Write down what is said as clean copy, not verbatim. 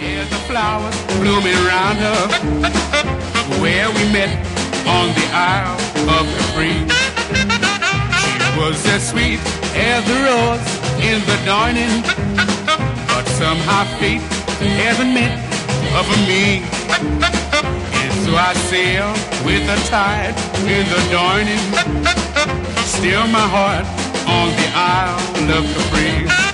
Here's the flowers blooming around her, where we met on the Isle of Capri. She was as sweet as the rose in the dawning, but somehow fate hasn't meant for me. And so I sail with the tide in the dawning, still my heart on the Isle of Capri.